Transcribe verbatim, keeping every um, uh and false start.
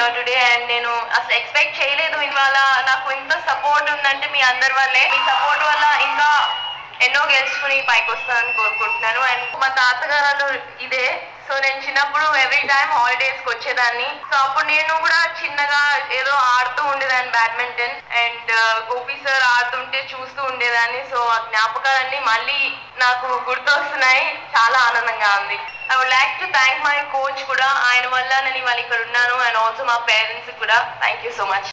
Here today and నేను అసలు expect చేయలేదు ఇవాళ నాకు ఇంత సపోర్ట్ ఉందంటే మీ అందరి వల్లే. మీ సపోర్ట్ వల్ల ఇంకా ఎన్నో గెలుచుకుని పైకి వస్తానని కోరుకుంటున్నాను. అండ్ మా తాతగారు ఇదే. సో నేను చిన్నప్పుడు ఎవ్రీ టైమ్ హాలిడేస్కి వచ్చేదాన్ని. సో అప్పుడు నేను కూడా చిన్నగా ఏదో ఆడుతూ ఉండేదాన్ని బ్యాడ్మింటన్. అండ్ గోపి సార్ ఆడుతుంటే చూస్తూ ఉండేదాన్ని. సో ఆ జ్ఞాపకాలన్నీ మళ్ళీ నాకు గుర్తొస్తున్నాయి. చాలా ఆనందంగా ఉంది. I would like to thank my coach కూడా. ఆయన వల్ల నేను ఇవాళ ఇక్కడ ఉన్నాను. అండ్ ఆల్సో మా పేరెంట్స్ కూడా థ్యాంక్ యూ సో మచ్.